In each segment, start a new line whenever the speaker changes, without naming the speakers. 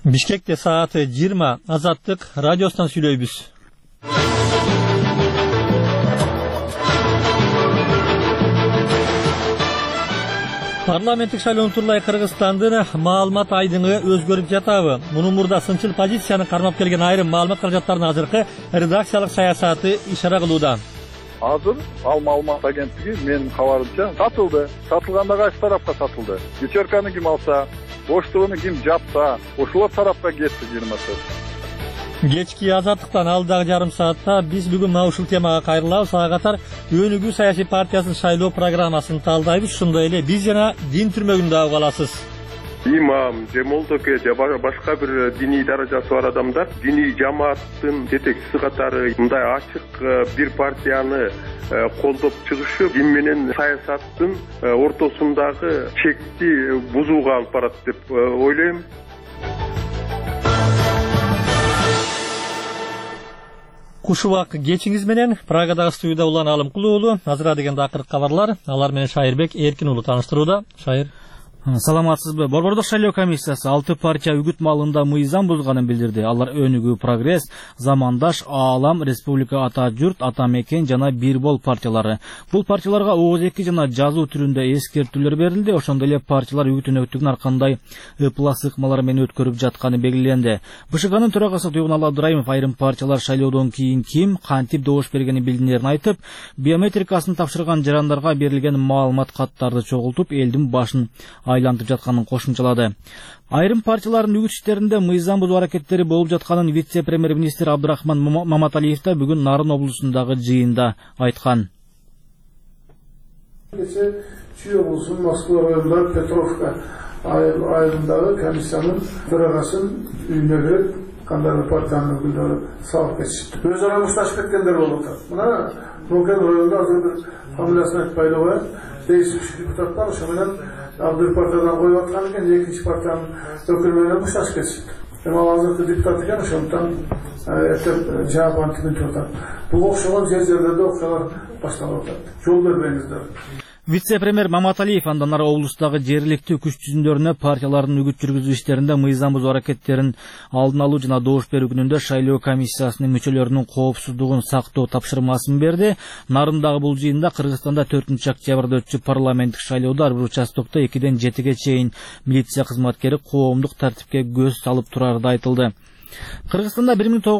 Бишкекте сааты 20 Азаттык радиостан сүйлөйбүз. Парламенттик шайлоо турулай Кыргызстандын маалымат айдыңы өзгөрүп жатабы? Мунун мурда сынчыл позицияны кармап келген айрым маалымат каражаттарынын азыркы редакциялык саясаты ишара кылууда.
Азыр ал маалымат агенттиги менин кабарымча сатылды. Сатылганда кайсы тарапка сатылды? Вечерканы ким алса, Поштаны ким жапса, ошолор тарапка кетти 20%.
Кечки Азаттыктан алдагы жарым саатта биз бүгүн мына ушул темага кайрылабыз. Ага катар Өнүгүү саясий партиясынын шайлоо программасын талдайбыз. Ошондой эле биз жана дин түрмөгүндө дагы каласыз.
Имам же молдоке же башка бир диний даражасы бар адамдар диний жамааттын жетекчиси катары мындай ачык бир партияны колдоп чыгышы дин менен саясаттын ортосундагы чекти бузууга алып барат деп ойлойм.
Кушубак кечиңиз менен Прагадагы студияда Улан Алымкул уулу. Азыр дегенде акыркы кабарлар. Алар менен Шайырбек Эркин уулу тааныштырууда. Шайыр.
Саламатсызбы? Борбордук шайлоо комиссиясы 6 партия үгүт маалында мыйзам бузганын билдирди. Алар Өнүгүү, Прогресс, Замандаш, Аалам, Республика Ата Журт, Ата Мекен жана Бир Бол партиялары. Бул партияларга ооз эки жана жазуу түрүндө эскертүүлөр берилди. Ошондой эле партиялар үгүт-өнөктүгүн ар кандай ыплас ыкмалар менен өткөрүп жатканы белгиленди. БШКнын төрагасы Туйгунал Абдыраимов айрым партиялар шайлоодон кийин ким кантип добуш бергени билдинерин айтып, биометрикасын тапшырган жарандарга берилген маалымат каттарды чогултуп, элдин башын айлантып жатканын кошумчалады. Айрым партиялардын үгүт иштеринде мыйзам бузуу аракеттери болуп жатканын вице-премьер-министр Абдрахман Маматалиев да бүгүн Нарын облусундагы жыйында айткан.
Чүй облусунун Москва районундагы Петровка айылындагы комиссиянын төрагасын үйүнө кирип, кандайдыр партиянын өкүлдөрү салып кетишти. Өз ара мушташып кеткендер болуп атат. Мына Нуркен районунда азыр бир фамилиясын айтпай эле коет. Değişik депутаттар ошо менен бир партиядан коюп аткан экен, экинчи партиянын өкүлү менен мушташып кетишти. Ал азыркы депутат экен, ошондон эптеп жаап антип атат. Бул окшогон жерлерде окшолор башталып атат. Жол бербеңиздер.
Вице-премьер Маматалиев андан ары облустагы жергиликтүү күч түзүмдөрүнө партиялардын үгүт жүргүзүү иштеринде мыйзам бузуу аракеттерин алдын алуу жана добуш берүү күнүндө шайлоо комиссиясынын мүчөлөрүнүн коопсуздугун сактоо тапшырмасын берди. Нарындагы бул жыйында Кыргызстанда 4-октябрда өтчү парламенттик шайлоодо ар бир участокто 2-ден 7-ге чейин милиция кызматкери коомдук тартипке көз салып турары айтылды. Кыргызстанда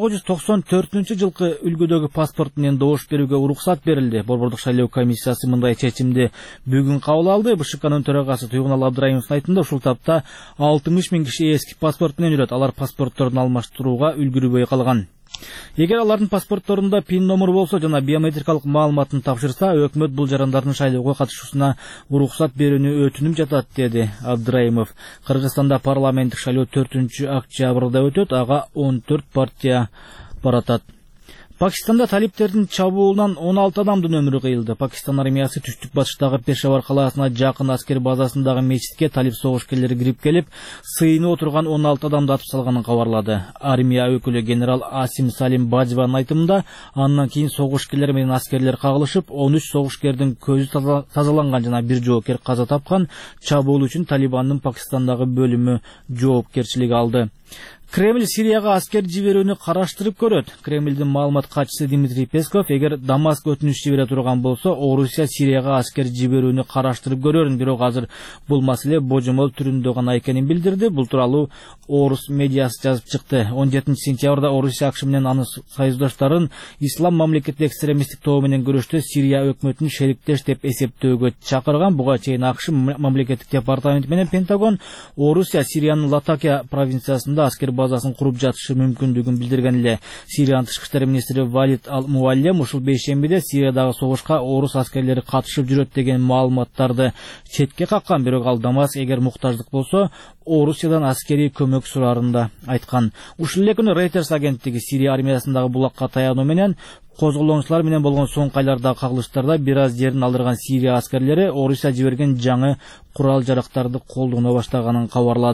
1994-жылкы үлгүдөгү паспорт менен добуш берүүгө уруксат берилди. Борбордук шайлоо комиссиясы мындай чечимди бүгүн кабыл алды. БШКнын төрагасы Туйгунал Абдыраимовдун айтымында ушул тапта 60 000 киши эски паспорт менен жүрөт. Алар паспортторун алмаштырууга үлгүрбөй калган. Эгер алардын паспортторунда пин номер болсо жана биометрикалык маалыматын тапшырса, өкмөт бул жарандардын шайлоого катышуусуна уруксат берүүнү өтүнүп жатат, деди Абдыраимов. Кыргызстанда парламенттик шайлоо 4-октябрда өтөт, ага 14 партия баратат. Пакистанда талиптердин чабуулунан 16 адамдын өмүрү кыйылды. Пакистан армиясы түштүк батыштагы Пешавар калаасына жакын аскер базасындагы мечитке талип согушкерлери кирип келип, сыйынып отурган 16 адамды атып салганын кабарлады. Армия өкүлү генерал Асим Салим Бажванын айтымында, андан кийин согушкерлер менен аскерлер кагылышып, 13 согушкердин көзү тазаланган жана бир жоокер каза тапкан. Чабуул үчүн Талибандын Пакистандагы бөлүмү жоопкерчилик алды. Кремль Сирияга аскер жиберүүнү караштырып көрөт. Кремлдин маалымат катчысы Дмитрий Песков, эгер Дамаск өтүнүш жибере турган болсо, Орусия Сирияга аскер жиберүүнү караштырып көрөрүн, бирок азыр бул маселе божомол түрүндө гана экенин билдирди. Бул тууралуу Орус медиасы жазып чыкты. 17 сентябрда Орусия АКШ менен анын союздаштарын ислам мамлекети экстремисттик тобу менен күрөштө Сирия өкмөтүн шериктеш деп эсептөөгө чакырган. Буга чейин АКШ мамлекеттик департамент менен Пентагон Орусия Сириянын Латакия провинциясында аскер базасын куруп жатышы мүмкүндүгүн билдирген эле. Сириянын тышкы иштер министри Валид Ал-Муаллем ушул бейшембиде Сириядагы согушка орус аскерлери катышып жүрөт деген маалыматтарды четке каккан, бирок ал Дамаск эгер муктаждык болсо Орусиядан аскерий көмөк сурарын да айткан. Ушул эле күнү Reuters агенттиги Сирия армиясындагы булакка таянуу менен козголоончулар менен болгон соңку айлардагы кагылыштарда бир аз жерин алдырган Сирия аскерлери Орусия жиберген жаңы курал жарактарды колдоно баштаганын кабарлады.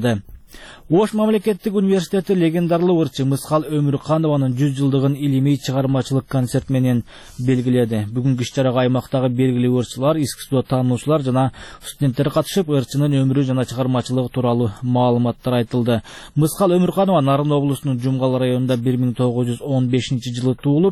Ош мамлекеттик университети легендарлуу ырчы Мыскал Өмүрканованын 100 жылдыгын илимий чыгармачылык концерт менен белгиледи. Бүгүнкү иш-чарага аймактагы белгилүү ырчылар, искусство таануучулар жана студенттер катышып, ырчынын өмүрү жана чыгармачылыгы тууралуу маалыматтар айтылды. Мыскал Өмүрканова Нарын облусунун Жумгал районунда 1915-жылы туулуп,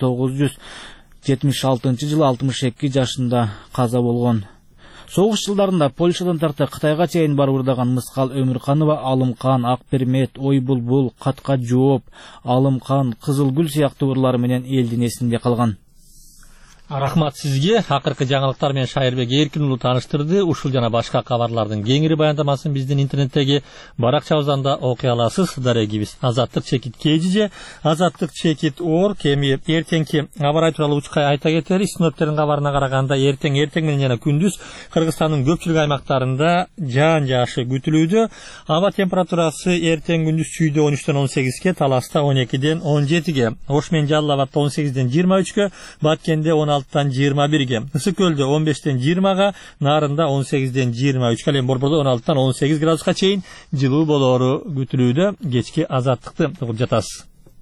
1976 жылы 62 жашында каза болгон. Соғыш жылдарында Польшадан тарта Кытайга чейин барып ырдаган Мыскал Өмүрканова Алымкан, Акпермет, Ой булбул, Катка жооп, Алымкан, Кызыл гүл сыяктуу ырлары менен элдин эсинде калган.
Рахмат сизге. Акыркы жаңылыктар менен Шайырбек Эркин уулу тааныштырды. Ушул жана башка кабарлардын кеңири баяндамасын биздин интернеттеги баракчабыздан да окуй аласыз. Дарегибиз Азаттык чекит KGJ, Азаттык чекит оор кеми эртеңки аба ырайы тууралуу учкай айта кетели. Синоптиктердин кабарына караганда эртең менен жана күндүз Кыргызстандын көпчүлүк аймактарында жаан жаашы күтүлүүдө. Аба температурасы эртең күндүз Чүйдө 13ден 18ге, Таласта 12ден 17ге, Ош менен Жалал Абадта 18ден 23ге, Баткенде 16-тан 21ге, Ысыкөлдө 15-тен 20га, Нарында 18-ден 23ге, ал эми Борбордо 16-тан 18 градуска чейин жылуу болоору күтүлүүдө. Кечки азаттыкты угуп жатасыз.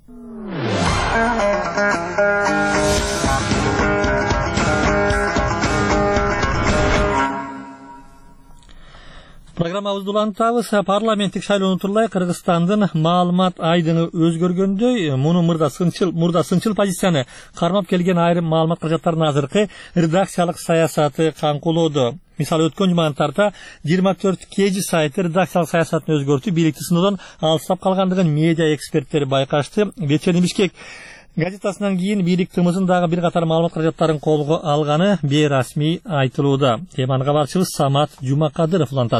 Программабызды улантабыз. Парламенттик шайлоону турлай Кыргызстандын маалымат айдыны өзгөргөндөй, муну мурда сынчыл позицияны кармап келген айрым маалымат каражаттарынын азыркы редакциялык саясаты камкулоодо. Мисалы өткөн жумадан тарта 24 KG сайты редакциялык саясатын өзгөртүп, бийликти сыноодан алыстап калгандыгын медиа эксперттери байкашты. Вечерний Бишкек газетасынан кийин бийлик тымызын дагы бир катар маалымат каражаттарын колго алганы бейрасмий айтылууда. Теманы кабарчыбыз Самат Жумакадыров улантат.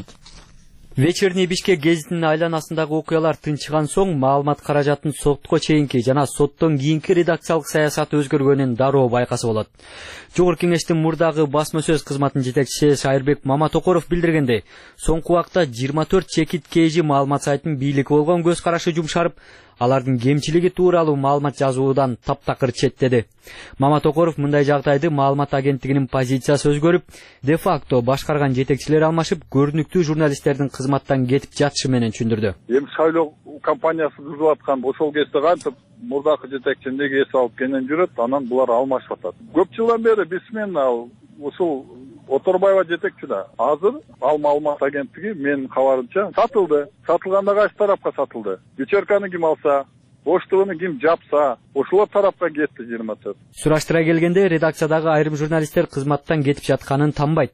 Вечерний Бишкек гезитинин айланасындагы окуялар тынчыган соң маалымат каражатын сотко чейинки жана соттон кийинки редакциялык саясат өзгөргөнүн дароо байкаса болот. Жогорку кеңештин мурдагы басма сөз кызматынын жетекчиси Шайырбек Маматокоров билдиргендей, соңку убакта 24 чекит KG маалымат сайтынын бийлиги болгон көз карашы жумшарып, алардын кемчилиги тууралуу маалымат жазуудан таптакыр четтеди. Маматокоров мындай жагдайды маалымат агенттигинин позициясы өзгөрүп, де-факто башкарган жетекчилер алмашып, көрүнүктүү журналисттердин кызматтан кетип жатышы менен түшүндүрдү.
Эми шайлоо кампаниясы түзүп аткан ошол кезде кантип мурдакы жетекчи эмнеге эс алып кенен жүрөт, анан булар алмашып атат. Көп жылдан бери биз менен ушул Оторбаева жетекчи да. Азыр ал маалымат агенттиги менин кабарымча сатылды. Сатылганда кайсы тарапка сатылды? Вечерканы ким алса, Оштугуну ким жапса, ошолор тарапка кетти 24.
Сураштыра келгенде редакциядагы айрым журналисттер кызматтан кетип жатканын танбайт.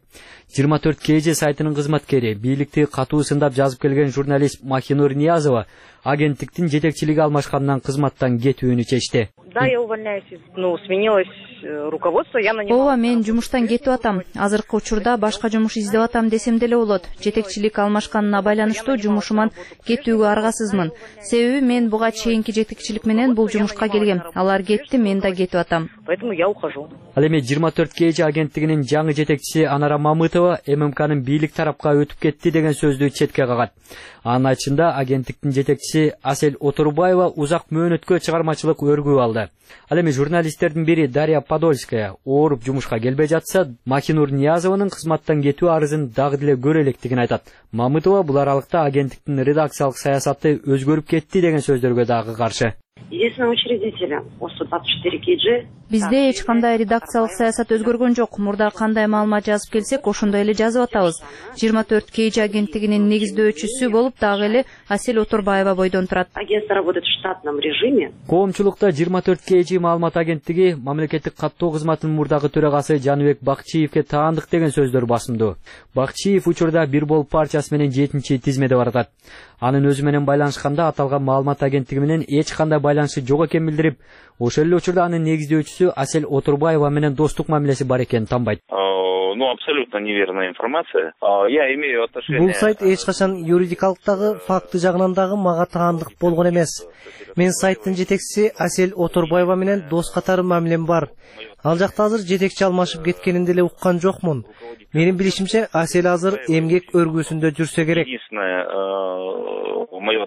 24 KG сайтынын кызматкери, бийликти катуу сындап жазып келген журналист Махинур Ниязова агенттиктин жетекчилиги алмашкандан кызматтан кетүүнү чечти.
Да, я увольняюсь, сменилось руководство, я на него.
Ооба, мен жумуштан кетип атам. Азыркы учурда башка жумуш издеп атам десем деле болот. Жетекчилик алмашканына байланыштуу жумушуман кетүүгө аргасызмын. Себеби мен буга чейинки жетекчилик менен бул жумушка келгем. Алар кетти, мен да кетип атам.
Поэтому я ухожу.
Ал эми 24 KG агенттигинин жаңы жетекчиси Анара Мамытова ММКнын бийлик тарапка өтүп кетти деген сөздү четке кагат. Анын айтышында агенттиктин жетекчиси Асель Оторбаева узак мөөнөткө чыгармачылык өргүү алды. Ал эми журналисттердин бири Дарья Подольская ооруп жумушка келбей жатса, Махинур Ниязованын кызматтан кетүү арызын дагы деле көрө электигин айтат. Мамытова бул аралыкта агенттиктин редакциялык саясаты өзгөрүп кетти деген сөздөргө дагы каршы.
Единственный учредитель 124 KG.
Бизде эч кандай редакциялык саясат өзгөргөн жок. Мурда кандай маалымат жазып келсек, ошондой эле жазып атабыз. 24 KG агенттигинин негиздөөчүсү болуп дагы эле Асель Оторбаева бойдон турат.
Агентство работает в штатном режиме.
Коомчулукта 24 KG маалымат агенттиги мамлекеттик каттоо кызматынын мурдагы төрагасы Жаныбек Бакчиевке таандык деген сөздөр басымдуу. Бакчиев учурда Бир Бол партиясы менен 7-чи тизмеде барат. Анын өзү менен байланышканда аталган маалымат агенттиги менен эч кандай байланышы жок экенин билдирип, ошол эле учурда анын негиздөөчүсү Асель Оторбаева менен достук мамилеси бар экенин танбайт.
Абсолютно неверная информация. Я имею отношение.
Бул сайт эч качан юридикалыктагы факты жагынан дагы мага таандык болгон эмес. Мен сайттын жетекчиси Асель Оторбаева менен дос катары мамилем бар. Ал жакта азыр жетекчи алмашып кеткенин деле уккан жокмун. Менин билишимче Асель азыр эмгек өргүүсүндө жүрсө керек.
Мое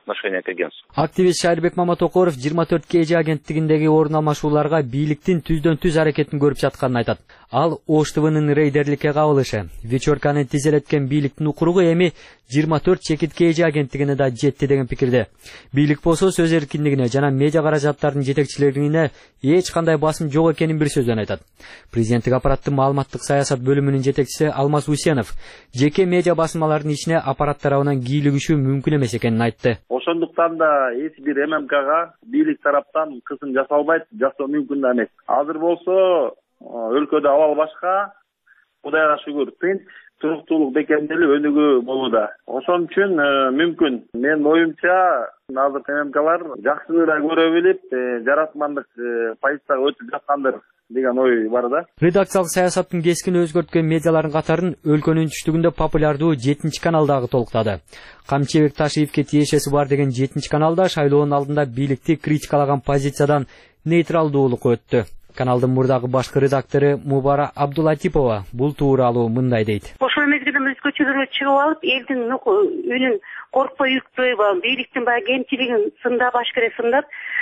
отношение к агентству.
Активист Шайырбек Маматокоров 24 KG агенттигиндеги орун алмашууларга бийликтин түздөн-түз аракетин көрүп жатканын айтат. Ал Ош ТВнын рейдерликке кабылышы, вечерканы тизелеткен бийликтин укуругу эми 24 чекит KG агенттигине да жетти деген пикирде. Бийлик болсо сөз эркиндигине жана медиа каражаттардын жетекчилигине эч кандай басым жок экенин бир сөздөн айтат. Президенттик аппараттын маалыматтык саясат бөлүмүнүн жетекчиси Алмаз Усенов жеке медиа басмалардын ичине аппарат тарабынан кийлигишүү мүмкүн эмес экенин айтты.
Ошондуктан да эч бир ММКга бийлик тараптан кысым жасалбайт, жасоо мүмкүн да эмес. Азыр болсо өлкөдө абал башка, Кудайга шүгүр, тынч, туруктуулук бекемделип өнүгүү болууда. Ошон үчүн мүмкүн. Менин оюмча, азыркы ММКлар жакшыраак көрө билип, жаратмандык позицияга өтүп жаткандыр деген ой бар да.
Редакциялык саясаттын кескин өзгөрткөн медиалардын катарын өлкөнүн түштүгүндө популярдуу 7 каналдагы толуктады. Камчыбек Ташиевке тиешеси бар деген 7 каналда шайлоонун алдында бийликти критикалаган позициядан нейтралдуулукка өттү. Каналдын мурдагы башкы редактору Мубара Абдулатипова бул тууралуу мындай дейт.
Ошол мезгилде өзгөчөлөргө чыгып алып, элдин үнүн коркпой үктөй, бийликтин баягы кемчилигин сындап, ашкере сындап,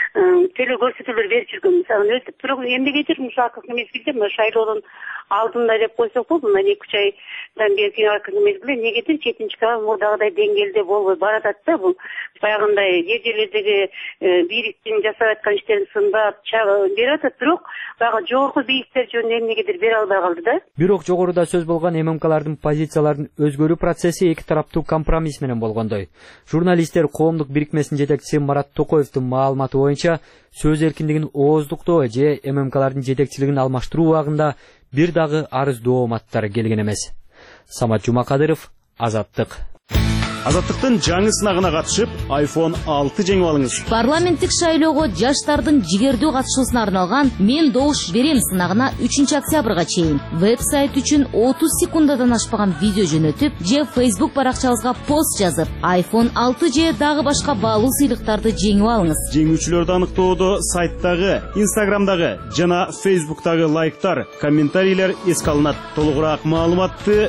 теле көрсөтүүлөр берип жүргөн. Мисалы өлтүп туруп, эмнегедир акыркы мезгилде шайлоонун алдында деп койсок болот, 2-3 айдан берки акыркы мезгилде негедир 7 канал мурдагыдай деңгээлде болбой баратат да. Бул баягындай жер-жерлердеги бийликтин жасап аткан иштерин сындап берип атат, бирок баягы жогорку бийликтер жөнүндө эмнегедир бере албай калды да.
Бирок жогоруда сөз болгон ММКлардын позицияларын өзгөрүү процесси эки тараптуу компромисс менен болгондой. Журналисттер коомдук бирикмесинин жетекчиси Марат Токоевдун маалыматы боюнча сөз эркиндигин ооздуктоо же ММКлардын жетекчилигин алмаштыруу убагында бир дагы арыз дооматтары келген эмес. Самат Жумакадыров, Азаттык.
Азаттыктын жаңы сынагына катышып, iPhone 6 жеңип алыңыз.
Парламенттик шайлоого жаштардын жигердүү катышуусуна арналган «Мен добуш берем» сынагына 3 октябрга чейин веб-сайт үчүн 30 секундадан ашпаган видео жөнөтүп, же Facebook баракчабызга пост жазып, iPhone 6 же дагы башка баалуу сыйлыктарды жеңип алыңыз.
Жеңүүчүлөрдү аныктоодо сайттагы, Instagramдагы жана Facebooktагы лайктар, комментарийлер эске алынат. Толугураак маалыматты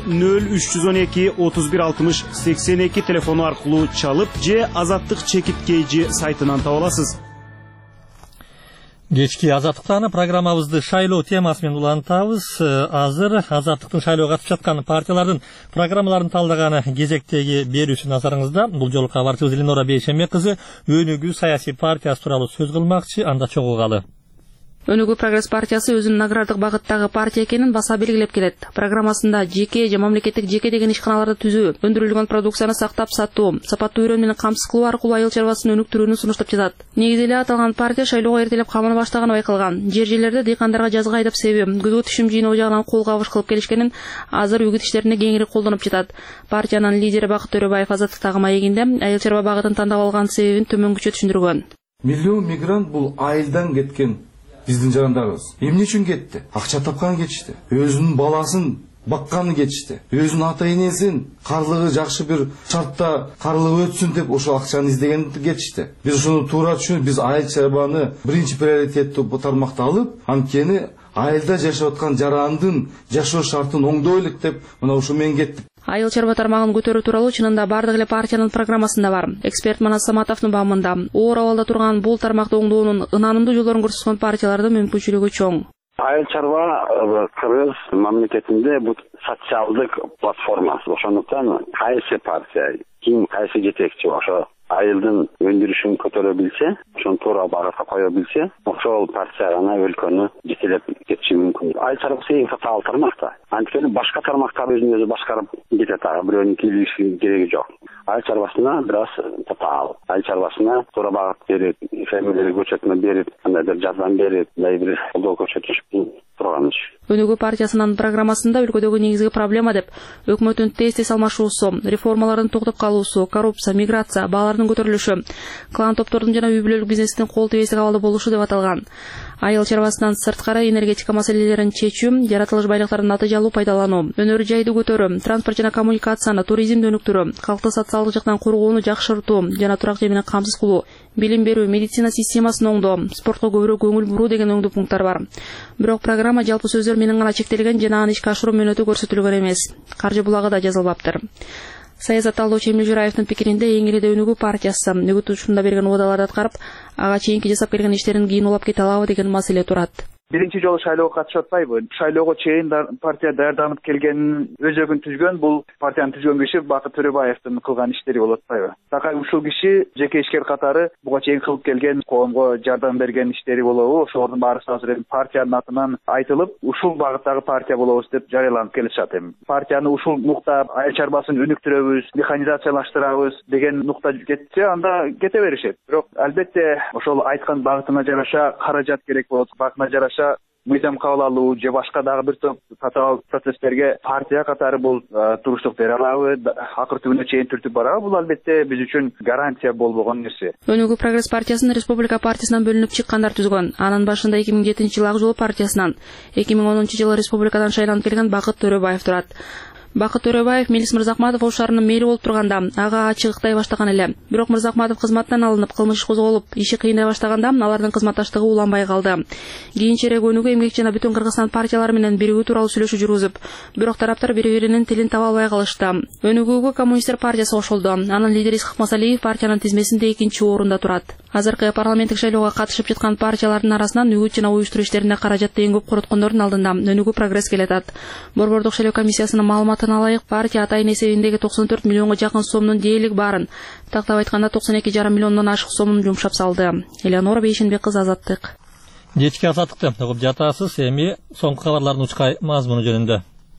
0312 31 60 82 телефону аркылуу чалып же Азаттык чекит KG сайтынан таба аласыз.
Кечки Азаттыктаны программабызды шайлоо темасы менен улантабыз. Азыр Азаттыктын шайлоого катышып жаткан партиялардын программаларын талдаганы кезектеги берүүсү назарыңызда. Бул жолу кабарчыбыз Ленора Бейшембек кызы Өнүгүү саясий партиясы тууралуу сөз кылмакчы, анда чогулгалы.
Өнүгүү прогресс партиясы өзүнүн агрардык багыттагы партия экенин баса белгилеп келет. Программасында жеке же мамлекеттик жеке деген ишканаларды түзүү, өндүрүлгөн продукцияны сактап сатуу, сапаттуу үйрөн менен камсыз кылуу аркылуу айыл чарбасын өнүктүрүүнү сунуштап жатат. Негизи эле аталган партия шайлоого эртелеп камына баштаганы байкалган. Жер-жерлерде дыйкандарга жазга айдап себеп, күзгү түшүм жыйноо жагынан кол кабыш кылып келишкенин азыр үгүт иштерине кеңири колдонуп жатат. Партиянын лидери Бакыт Төрөбаев Азаттыктагы маегинде айыл чарба багытын тандап алган себебин төмөнгүчө түшүндүргөн.
Миллион мигрант бул айылдан кеткен биздин жарандарыбыз. Эмне үчүн кетти? Акча тапкан кетишти. Өзүнүн баласын бакканы кетишти. Өзүнүн ата-энесин карлыгы жакшы бир шартта карлыгы өтсүн деп ошол акчаны издеген кетишти. Биз ушуну туура түшүнүп, биз айыл чарбаны биринчи приоритеттүү тармакта алып, анткени айылда жашап аткан жарандын жашоо шартын оңдойлук деп мына ушу менен кеттик.
Айыл чарба тармагын көтөрүү тууралуу чынында бардык эле партиянын программасында бар. Эксперт Манас Саматовдун баамында оор абалда турган бул тармакты оңдоонун ынанымдуу жолдорун көрсөткөн партиялардын мүмкүнчүлүгү чоң.
Айыл чарба кыргыз мамлекетинде бул социалдык платформа. Ошондуктан кайсы партия, ким кайсы жетекчи ошо айылдын өндүрүшүн көтөрө билсе, ошону туура багытка кое билсе, ошол партия гана өлкөнү жетелеп кетиши мүмкүн. Айыл чарбасы эң татаал тармак да. Анткени башка тармактар өзүн өзү башкарып кетет, бирөөнүн кийлигиши кереги жок. Айыл чарбасына бир аз татаал. Айыл чарбасына туура багыт берип, фермерлерге көчөтмө берип, кандайдыр жардам берип, мындай бир колдоо көрсөтүш турган иш.
Өнүгүү партиясынын программасында өлкөдөгү негизги проблема деп өкмөттүн тез алмашуусу, реформалардын токтоп калуусу, коррупция, миграция, баалардын көтөрүлүшү, клан топтордун жана үй бүлөлүк бизнестин кол тебесиге абалда болушу деп аталган. Айыл чарбасынан сырткары энергетика маселелерин чечүү, жаратылыш байлыктарын натыйжалуу пайдалануу, өнөр жайды көтөрүү, транспорт жана коммуникацияны, туризмди өнүктүрүү, калкты социалдык жактан коргоону жакшыртуу жана турак жай менен камсыз кылуу, билим берүү, медицина системасын оңдоо, спортко көбүрөөк көңүл буруу деген оңдуу пункттар бар. Бирок программа жалпы сөздөр менен гана чектелген жана аны ишке ашыруу мөөнөтү көрсөтүлгөн эмес. Каржы булагы да жазылбаптыр. Саясат талдоочу Эмил Жураевдин пикиринде эң эле Өнүгүү партиясы үгүт учурунда берген убадаларды аткарып, ага чейинки жасап келген иштерин кийин улап кете алабы деген маселе турат.
Биринчи жолу шайлоого катышып атпайбы. Шайлоого чейин партия даярданып келгенин өзөгүн түзгөн, бул партияны түзгөн киши Бакыт Төрөбаевдин кылган иштери болуп атпайбы. Такай ушул киши жеке ишкер катары буга чейин кылып келген, коомго жардам берген иштери болобу, ошолордун баары азыр партиянын атынан айтылып, ушул багыттагы партия болобуз деп жарыяланып келишат эми. Партияны ушул нукта айыл чарбасын өнүктүрөбүз, механизациялаштырабыз деген нукта кетсе, анда кете беришет. Бирок албетте ошол айткан багытына жараша каражат керек болот, багытына жараша мыйзам кабыл алуу же башка дагы бир топ татаал процесстерге партия катары бул туруштук бере алабы, акыр түбүнө чейин түртүп барабы, бул албетте биз үчүн гарантия болбогон нерсе.
Өнүгүү прогресс партиясын Республика партиясынан бөлүнүп чыккандар түзгөн. Анын башында 2007-жылы Ак жол партиясынан, 2010-жылы республикадан шайланып келген Бакыт Төрөбаев турат. Бакыт Төрөбаев Мелис Мырзахматов ошарынын мейли болуп турганда ага ачыгыктай баштаган эле. Бирок Мырзахматов кызматтан алынып, кылмыш козголуп, иши кыйнай баштаганда алардын кызматташтыгы уланбай калды. Кийинчерээк Өнүгүү, Эмгек жана Бүтүн Кыргызстан партиялары менен биригүү тууралуу сүйлөшүү жүргүзүп, бирок тараптар бири-биринин тилин таба албай калышты. Өнүгүүгө Коммунисттер партиясы кошулду. Анын лидери Исхак Масалиев партиянын тизмесинде 2-орунда турат. Азыркы парламенттик шайлоого катышып жаткан партиялардын арасынан үгүт жана уюштуруу иштерине каражатты эң көп короткондордун алдында Өнүгүү прогресс келатат. Борбордук шайлоо комиссиясынын маалыматына ылайык, партия атайын эсебиндеги 94 миллионго жакын сомдун дээрлик баарын, тактап айтканда 92,5 миллиондон ашык сомун жумшап салды. Элеонора Бейшенбек кызы, Азаттык.
Кечки азаттыкты угуп жатасыз. Эми соңку кабарлардын учкай мазмуну жөнүндө.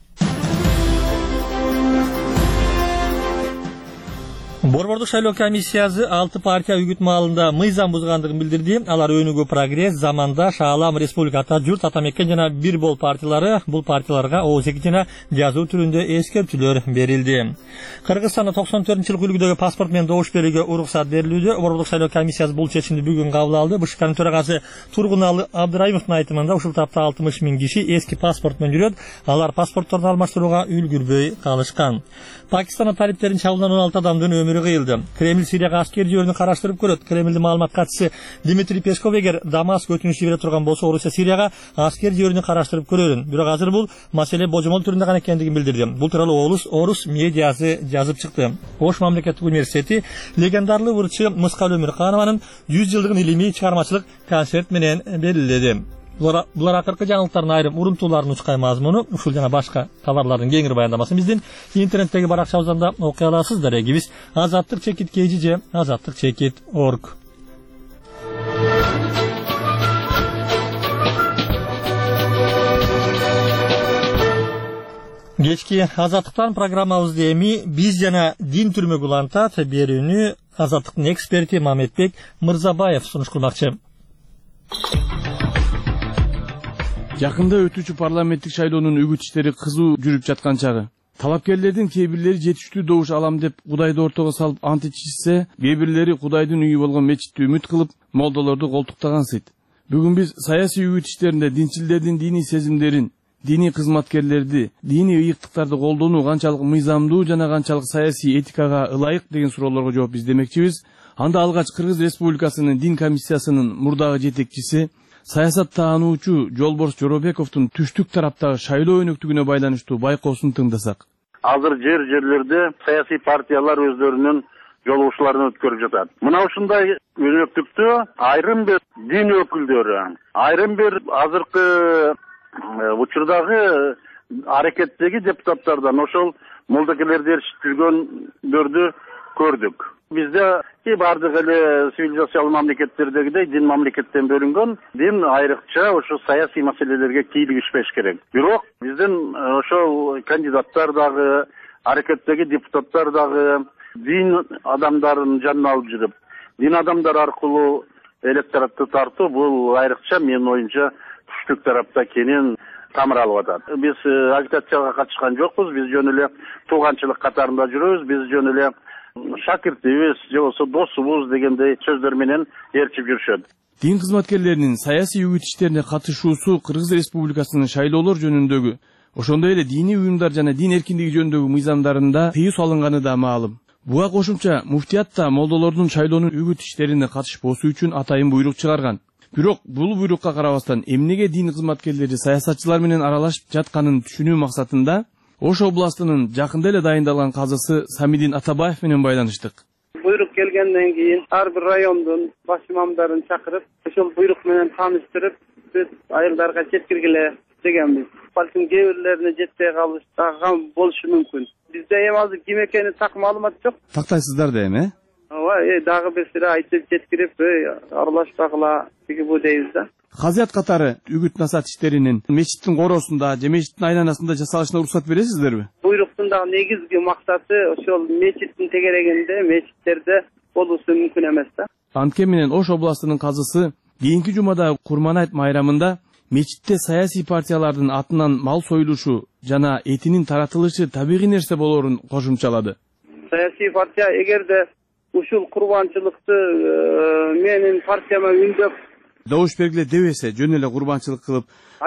Борбордук шайлоо комиссиясы 6 партия үгүт маалында мыйзам бузгандыгын билдирди. Алар Өнүгүү прогресс, Заманда, Шаалам, Республика Ата Журт, Атамекен жана Бир Бол партиялары. Бул партияларга ООС жана жазуу түрүндө эскертүүлөр берилди. Кыргызстанда 94-жылкы үлгүдөгү паспорт менен добуш берүүгө уруксат берилүүдө. Борбордук шайлоо комиссиясы бул чечимди бүгүн кабыл алды. БШКнын төрагасы Тургуналы Абдырайымовдун айтымында ушул тапта 60 миң киши эски паспорт менен жүрөт. Алар паспортторду алмаштырууга үлгүрбөй калышкан. Пакистанда талиптердин чабуулдан 16 адамдын өмүрү кыйылды. Кремль Сирияга аскер жиберүүнү караштырып көрөт. Кремлдин маалымат катчысы Дмитрий Песков эгер Дамаск өтүнүч жибере турган болсо, Орусия Сирияга аскер жиберүүнү караштырып көрөрүн. Бирок азыр бул маселе божомол түрүндө гана экендигин билдирди. Бул тууралуу Орус медиасы жазып чыкты. Ош мамлекеттик университети легендарлуу ырчы Мыскал Өмүрханованын 100 жылдыгын илимий чыгармачылык концерт менен белгиледи. Булар акыркы жаңылыктардын айрым урунтууларынын учкай мазмуну. Ушул жана башка кабарлардын кеңири баяндамасын биздин интернеттеги баракчабыздан да окуй аласыздар. Эгибиз azattik.kg же azattik.org. Кечки Азаттыктан программабызды эми биз жана дин түрмөгү улантат берүүнү Азаттыктын эксперти Мамедбек Мырзабаев сунуш кылмакчы.
Жакында өтүүчү парламенттик шайлоонун үгүт иштери кызуу жүрүп жаткан чагы. Талапкерлердин кээ бирлери жетиштүү добуш алам деп Кудайды ортого салып ант ичишсе, кээ бирлери Кудайдын үйү болгон мечитти үмүт кылып, молдолорду колтуктаган сыйт. Бүгүн биз саясий үгүт иштеринде динчилдердин диний сезимдерин, диний кызматкерлерди, диний ыйыктыктарды колдонуу канчалык мыйзамдуу жана канчалык саясий этикага ылайык деген суроолорго жооп издемекчибиз. Анда алгач Кыргыз Республикасынын дин комиссиясынын мурдагы жетекчиси, саясат таануучу Жолборс Жоробековдун түштүк тараптагы шайлоо өнөктүгүнө байланыштуу байкоосун тыңдасак.
Азыр жерлерде саясий партиялар өздөрүнүн жолугушууларын өткөрүп жатат. Мына ушундай өнөктүктү айрым бир дин өкүлдөрү, айрым бир азыркы учурдагы аракеттеги депутаттардан ошол молдокелерди эрiştirгөндөрдү көрдүк. Бизде бардык эле цивилизациялык мамлекеттердегидей дин мамлекеттен бөлүнгөн, дин айрыкча ошо саясий маселелерге кийлигишпеш керек. Бирок биздин ошол кандидаттар дагы, аракеттеги депутаттар дагы дин адамдарын жанына алып жүрүп, дин адамдар аркылуу электоратты тартуу бул айрыкча менин оюмча түштүк тарапта кенен тамыр алып атат. Биз агитацияга катышкан жокпуз, биз жөн эле тууганчылык катарында жүрөбүз, биз жөн эле шакиртибиз же болсо досубуз дегендей сөздөр менен ээрчип жүрүшөт.
Дин кызматкерлеринин саясий үгүт иштерине катышуусу Кыргыз Республикасынын шайлоолор жөнүндөгү, ошондой эле диний уюмдар жана дин эркиндиги жөнүндөгү мыйзамдарында тыюу салынганы да маалым. Буга кошумча муфтият да молдолордун шайлоонун үгүт иштерине катышпоосу үчүн атайын буйрук чыгарган. Бирок бул буйрукка карабастан эмнеге дин кызматкерлери саясатчылар менен аралашып жатканын түшүнүү максатында Ош областынын жакында эле дайындалган казысы Самидин Атабаев менен байланыштык.
Буйрук келгенден кийин ар бир райондун баш имамдарын чакырып, ошол буйрук менен тааныштырып, биз айылдарга жеткиргиле дегенбиз. Балким кээ бирлерине жетпей калышкан болушу мүмкүн. Бизде эми азыр ким экени так маалымат жок.
Тактайсыздар да эми,
ооба, дагы бир сыра айтып жеткирип, аралашпагыла бу дейбиз да.
Казият катары үгүт насаат иштеринин мечиттин коросунда же мечиттин айланасында жасалышына уруксат бересиздерби?
Буйруктун дагы негизги максаты ошол мечиттин тегерегинде, мечиттерде болуусу мүмкүн эмес да.
Анткени менен Ош областынын казысы кийинки жумада Курманайт майрамында мечитте саясий партиялардын атынан мал союлушу жана этинин таратылышы табигый нерсе болоорун кошумчалады.
Саясий партия эгерде ушул курбанчылыкты менин партияма үндөп
добуш бергиле дебесе, жөн эле курбанчылык кылып,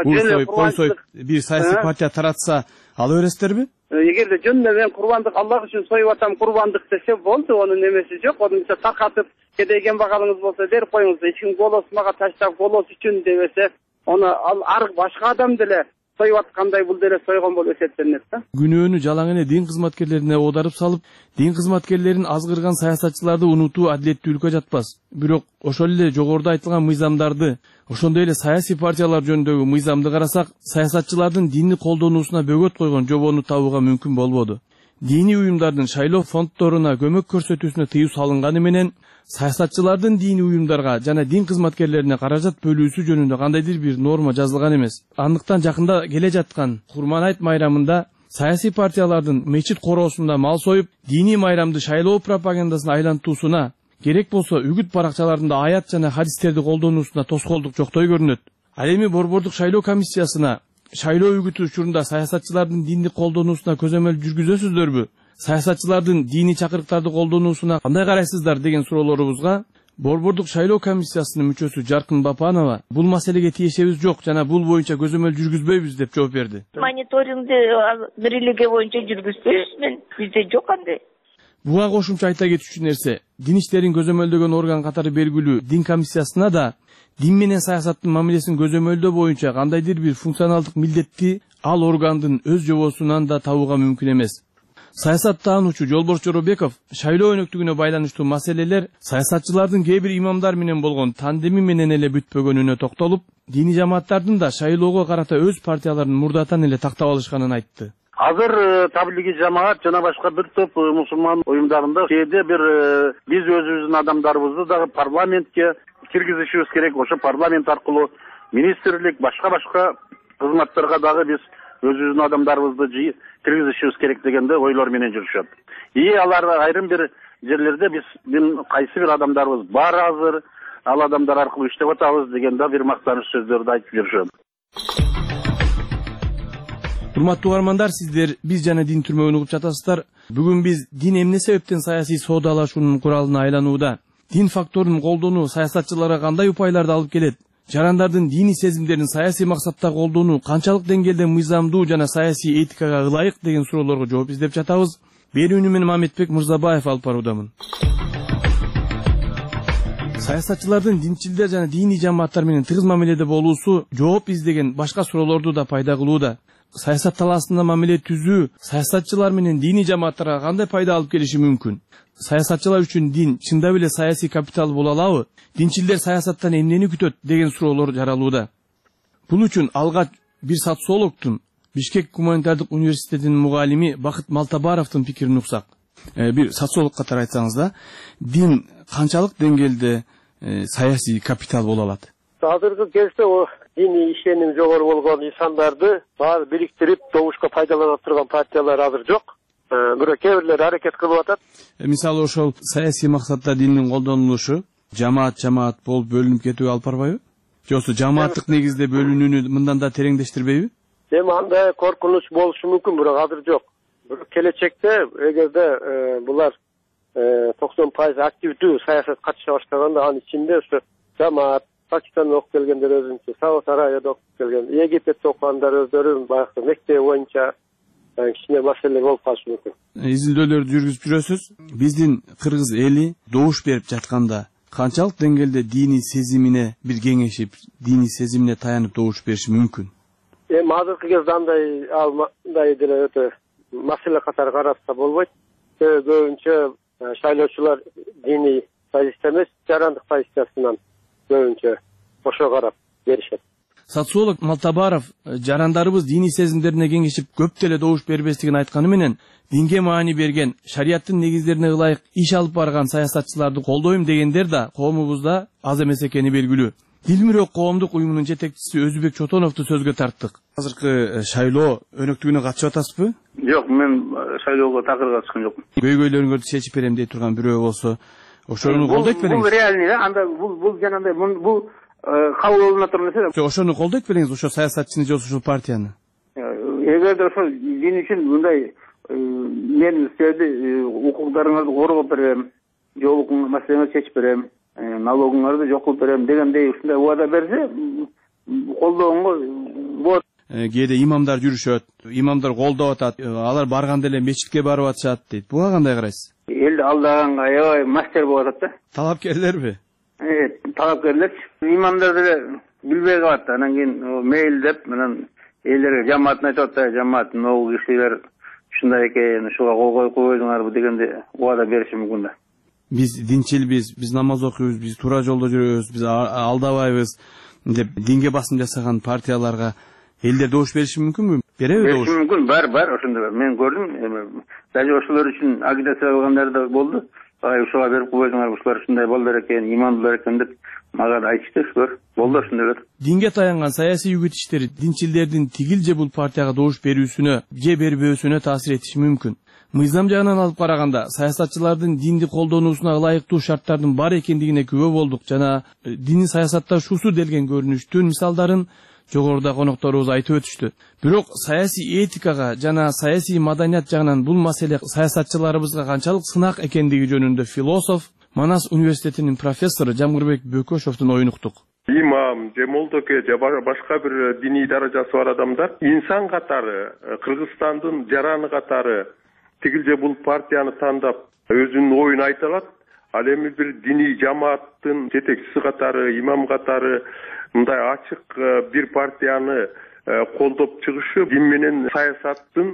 кой союп бир саясий партия таратса, ала бересиздерби?
Эгерде жөн эле мен курбандык Аллах үчүн союп атам, курбандык десе болду, онун эмеси жок. Онунча таркатып кедейген багалыңыз болсо берип коюңуз. Эч ким голос мага таштап голос үчүн дебесе, аны ар башка адам деле союп аткандай бул деле сойгон болуп эсептелинет да.
Күнөөнү жалаң эле дин кызматкерлерине оодарып салып, дин кызматкерлерин азгырган саясатчыларды унутуу адилеттүүлүккө жатпас. Бирок ошол эле жогоруда айтылган мыйзамдарды, ошондой эле саясий партиялар жөнүндөгү мыйзамды карасак, саясатчылардын динни колдонуусуна бөгөт койгон жобону табууга мүмкүн болбоду. Диний уюмдардын шайлоо фонддоруна көмөк көрсөтүүсүнө тыюу салынганы менен саясатчылардын диний уюмдарга жана дин кызматкерлерине каражат бөлүүсү жөнүндө кандайдыр бир норма жазылган эмес. Андыктан жакында келе жаткан Курманайт майрамында саясий партиялардын мечит короосунда мал союп, диний майрамды шайлоо пропагандасына айлантуусуна, керек болсо үгүт баракчаларында аят жана хадистерди колдонуусуна тоскоолдук жоктой көрүнөт. Ал эми Борбордук шайлоо комиссиясына шайлоо үгүтү учурунда саясатчылардын динди колдонуусуна көзөмөл жүргүзөсүздөрбү? Саясатчылардын дини чакырыктарды колдонуусуна кандай карайсыздар деген суроолорубузга Борбордук шайлоо комиссиясынын мүчөсү Жаркын Бапанова бул маселеге тиешебиз жок жана бул боюнча көзөмөл жүргүзбөйбүз деп жооп берди.
Мониторингди религия боюнча жүргүзбөйбүз, бизде жок андай.
Буга кошумча айта кетүүчү нерсе, дин иштерин көзөмөлдөгөн орган катары белгилүү дин комиссиясына да дин менен саясаттын мамилесин көзөмөлдөө боюнча кандайдыр бир функционалдык милдетти ал органдын өз жобосунан да табууга мүмкүн эмес. Саясаттаануучу Жолборс Жоробеков шайлоо өнөктүгүнө байланыштуу маселелер саясатчылардын кээ бир имамдар менен болгон тандеми менен эле бүтпөгөнүнө токтолуп, диний жамааттардын да шайлоого карата өз партияларын мурдатан эле тактап алышканын айтты.
Азыр таблиги жамаат жана башка бир топ мусулман уюмдарында кээде бир биз өзүбүздүн адамдарыбызды дагы парламентке киргизишибиз керек. Ошо парламент аркылуу министрлик башка кызматтарга дагы биз өзүбүздүн адамдарыбызды киргизишибиз керек дегенде ойлор менен жүрүшөт. Алар айрым бир жерлерде биздин кайсы бир адамдарыбыз бар азыр, ал адамдар аркылуу иштеп атабыз дегенде бир мактаныч сөздөрдү айтып жүрүшөт.
Урматтуу угармандар, сиздер биз жана дин түрмөгүн угуп жатасыздар. Бүгүн биз дин эмне себептен саясий соодалашуунун куралына айланууда, дин факторун колдонуу саясатчыларга кандай упайларды алып келет, жарандардын дини сезимдерин саясий максатта колдонуу канчалык деңгээлде мыйзамдуу жана саясий этикага ылайык деген суроолорго жооп издеп жатабыз. Берүүнү мен Мамедбек Мырзабаев алып баруудамын. Саясатчылардын динчилдер жана диний жамааттар менен тыгыз мамиледе болуусу жооп издеген башка суроолорду да пайда кылууда. Саясат талаасында мамиле түзүү саясатчылар менен диний жамааттарга кандай пайда алып келиши мүмкүн? Саясатчылар үчүн дин чындап эле саясий капитал боло алабы? Динчилдер саясаттан эмнени күтөт деген суроолор жаралууда. Бул үчүн алгач бир социологтун Бишкек гуманитардык университетинин мугалими Бакыт Малтабаровдун пикирин уксак. Бир социолог катары айтсаңыз да, дин канчалык деңгээлде саясий капитал боло алат?
Азыркы кезде диний ишеним жогору болгон инсандарды баары бириктирип добушка пайдалана турган партиялар азыр жок. Бирок кээ бирлери аракет кылып атат.
Мисалы ошол саясий максатта диндин колдонулушу жамаат болуп бөлүнүп кетүүгө алып барбайбы? Жоксу жамааттык негизде бөлүнүүнү мындан да тереңдештирбейби?
Эми андай коркунуч болушу мүмкүн, бирок азыр жок. Бирок келечекте эгерде булар 90% активдүү саясат катыша баштаганда, анын ичинде ошо жамаат, Пакистандан окуп келгендер өзүнчө, Сауд Арабияда окуп келген, Египетте окугандар өздөрүнүн баягы мектеби боюнча кичине маселе болуп калышы мүмкүн.
Изилдөөлөрдү жүргүзүп жүрөсүз. Биздин кыргыз эли добуш берип жатканда канчалык деңгээлде диний сезимине бир кеңешип, диний сезимине таянып добуш бериши мүмкүн?
Эми азыркы кезде андай деле өтө маселе катары караса болбойт. Көбүнчө шайлоочулар диний позиция эмес, жарандык позициясынан көбүнчө ошо карап беришет.
Социолог Малтабаров жарандарыбыз диний сезимдерине кеңешип көп деле добуш бербестигин айтканы менен, динге маани берген, шариаттын негиздерине ылайык иш алып барган саясатчыларды колдойм дегендер да коомубузда аз эмес экени белгилүү. Дилмирок коомдук уюмунун жетекчиси Өзбек Чотоновду сөзгө тарттык. Азыркы шайлоо өнөктүгүнө катышып атасызбы?
Жок, мен шайлоого такыр катышкан жокмун.
Көйгөйлөрүңөрдү чечип берем дей турган бирөө болсо, ошону колдойт белеңиз?
Бул реальный да, анда бул жанагындай бул кабыл алына турган нерсе.
Ошону колдойт белеңиз, ошо саясатчыны же ошол партияны?
Эгерде ошо дин үчүн мындай мен силерди укуктарыңарды коргоп берем, жолук маселеңерди чечип берем, налогуңарды жок кылып берем дегендей ушундай убада берсе, колдооңго болот.
Кээде имамдар жүрүшөт, имамдар колдоп атат, алар барганда эле мечитке барып атышат дейт. Буга кандай карайсыз?
Элди алдаганга аябай мастер болуп атат да.
Талапкерлерби?
Талапкерлер. Имамдар деле билбей калат, анан кийин мейлдеп менен элдерге жамаатын айтып атат, жамаат могу кишилер ушундай экен, ушуга кол коюп койдуңарбы дегенде убада бериши мүмкүн да.
Биз динчилбиз, биз намаз окуйбуз, биз туура жолдо жүрөбүз, биз алдабайбыз деп динге басым жасаган партияларга элдер добуш бериши мүмкүнбү? Береби добуш?
Бериши мүмкүн, бар ошондой. Мен көрдүм, даже ошолор үчүн агитация кылгандар да болду. Ушуга берип койдуңар, ушулар ушундай балдар экен, имандылар экен деп мага айтышты, ушулар. Болду ошондойлор.
Динге таянган саясий үгүт иштери динчилдердин тигил же бул партияга добуш берүүсүнө же бербөөсүнө таасир этиши мүмкүн. Мыйзам жагынан алып караганда, саясатчылардын динди колдонуусуна ылайыктуу шарттардын бар экендигине күбө болдук жана диний саясатташуусу делген көрүнүштүн мисалдарын жогоруда конокторубуз айтып өтүштү. Бирок саясий этикага жана саясий маданият жагынан бул маселе саясатчыларыбызга канчалык сынак экендиги жөнүндө философ, Манас университетинин профессору Жамгырбек Бөкөшовдун оюн уктук.
Имам же молдоке же башка бир диний даражасы бар адамдар инсан катары, Кыргызстандын жараны катары тигил же бул партияны тандап өзүнүн оюн айта алат. Ал эми бир диний жамааттын жетекчиси катары, имам катары мындай ачык бир партияны колдоп чыгышы дин менен саясаттын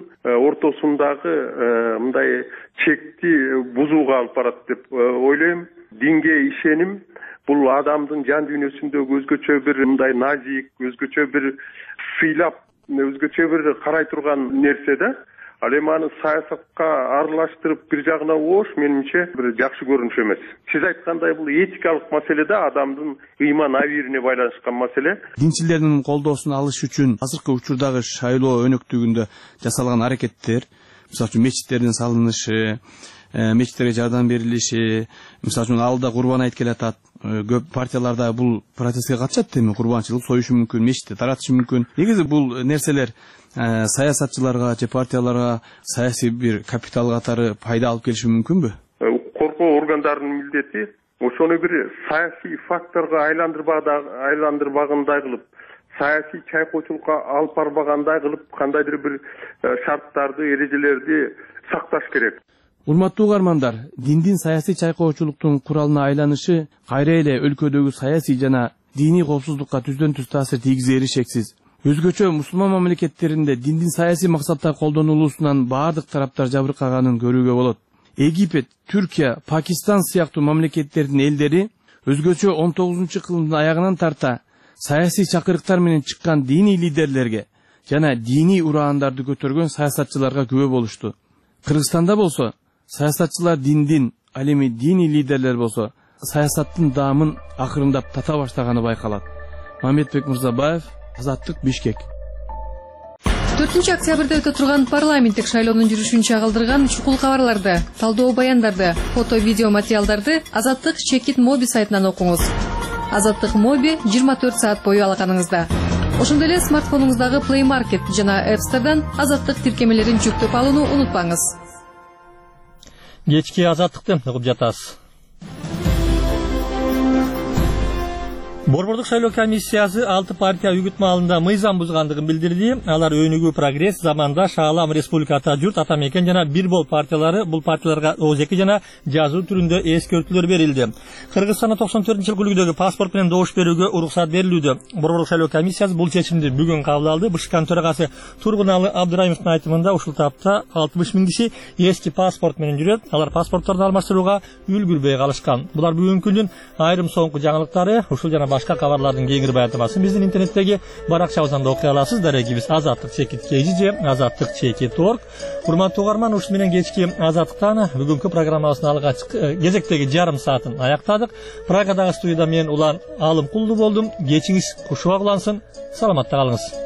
ортосундагы мындай чекти бузууга алып барат деп ойлойм. Динге ишеним бул адамдын жан дүйнөсүндөгү өзгөчө бир мындай назик, өзгөчө бир сыйлап, өзгөчө бир карай турган нерсе да. Ал эми аны саясатка аралаштырып бир жагына оош менимче бир жакшы көрүнүш эмес. Сиз айткандай бул этикалык маселе да, адамдын ыйман абийирине байланышкан маселе.
Динчилердин колдоосун алыш үчүн азыркы учурдагы шайлоо өнөктүгүндө жасалган аракеттер, мисалы үчүн мечиттердин салынышы, мечиттерге жардам берилиши, мисалы үчүн алда Курбан айт келатат. Көп партияларда бул процесске катышат, эми курбанчылык союшу мүмкүн, мечитти таратышы мүмкүн. Негизи бул нерселер саясатчыларга же партияларга саясий бир капитал катары пайда алып келиши мүмкүнбү?
Коркоо органдарынын милдети ошону бир саясий факторго айландырбагандай кылып, саясий чайкоочулукка алып барбагандай кылып, кандайдыр бир шарттарды, эрежелерди сакташ керек.
Урматтуу угармандар, диндин саясий чайкоочулуктун куралына айланышы кайра эле өлкөдөгү саясий жана диний коопсуздукка түздөн-түз таасир тийгизери шексиз. Өзгөчө мусулман мамлекеттеринде диндин саясий максатта колдонулуусунан баардык тараптар жабыркаганын көрүүгө болот. Египет, Түркия, Пакистан сыяктуу мамлекеттердин элдери өзгөчө 19-кылымдын аягынан тарта саясий чакырыктар менен чыккан диний лидерлерге жана диний ураандарды көтөргөн саясатчыларга күбө болушту. Кыргызстанда болсо саясатчылар диндин, ал эми диний лидерлер болсо саясаттын даамын акырындап тата баштаганы байкалат. Мамедбек Мырзабаев, Азаттык, Бишкек.
4 октябрда өтө турган парламенттик шайлоонун жүрүшүн чагылдырган чукул кабарларды, талдоо баяндарды, фото-видео материалдарды Азаттык Чекит Моби сайтынан окуңуз. Азаттык Моби 24 саат бою алаканыңызда. Ошондой эле смартфонуңуздагы Play Market жана App Store'дан Азаттык тиркемелерин жүктөп алууну унутпаңыз.
Кечки Азаттыкты угуп жатасыз. Борбордук шайлоо комиссиясы 6 партия үгүт маалында мыйзам бузгандыгын билдирди. Алар Өнүгүү Прогресс, Замандаш, Аалам, Республика Ата Журт, Ата Мекен жана Бир Бол партиялары бул партияларга ОЗЕК жана жазуу түрүндө эскертүүлөр берилди. Кыргызстанда 94-жылкы үлгүдөгү паспорт менен добуш берүүгө уруксат берилүүдө. Борбордук шайлоо комиссиясы бул чечимди бүгүн кабыл алды. БШКнын төрагасы Тургуналы Абдырайымовдун айтымында ушул тапта 60 000 киши эски паспорт менен жүрөт. Алар паспортторду алмаштырууга үлгүрбөй калышкан. Булар бүгүнкү күндүн айрым соңку жаңылыктары. Ушул жана башка кабарлардын кеңири баяндамасын биздин интернеттеги баракчабыздан да окуй аласыз. Дарегибиз azatlyk.kg, azatlyk.org. Урматтуу угарман, ушул менен кечки Азаттыктан бүгүнкү программабыздын алгач кезектеги жарым саатын аяктадык. Прагадагы студияда мен Улан Алымкулду болдум. Кечиңиз кушуак улансын. Саламатта калыңыз.